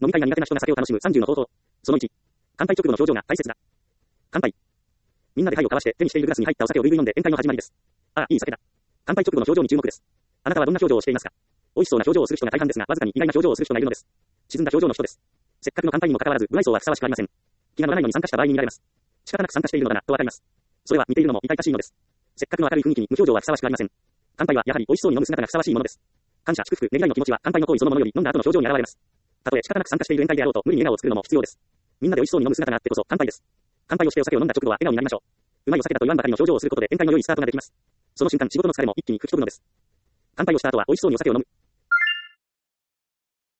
飲み会が苦手な人が酒を楽しむ30の方法。その1。乾杯直後の表情が大切だ。乾杯。みんなで杯を交わして手にしているグラスに入ったお酒をぐいぐい飲んで宴会の始まりです。ああ、いい酒だ。乾杯直後の表情に注目です。あなたはどんな表情をしていますか？美味しそうな表情をする人が大半ですが、わずかに意外な表情をする人がいるのです。沈んだ表情の人です。せっかくの乾杯にもかかわらず、無愛想はふさわしくありません。気が乗らないのに参加した場合に見られます。仕方なく参加しているのだな、とわかります。それは似ているのも痛々しいのです。せっかくの明るい雰囲気に無表情はふさわしくありません。乾杯はやはり美味しそうに飲む姿がふさわしいものです。感謝、祝福、ねぎらいの気持ちは乾杯の行為そのものより飲んだ後の表情に現れます。たとえ仕方なく参加している宴会であろうと無理に笑顔を作るのも必要です。みんなで美味しそうに飲む姿があってこそ乾杯です。乾杯をしてお酒を飲んだ直後は笑顔になりましょう。うまいお酒だと言わんばかりの表情をすることで宴会の良いスタートができます。その瞬間仕事の疲れも一気に吹き飛ぶのです。乾杯をした後は美味しそうにお酒を飲む。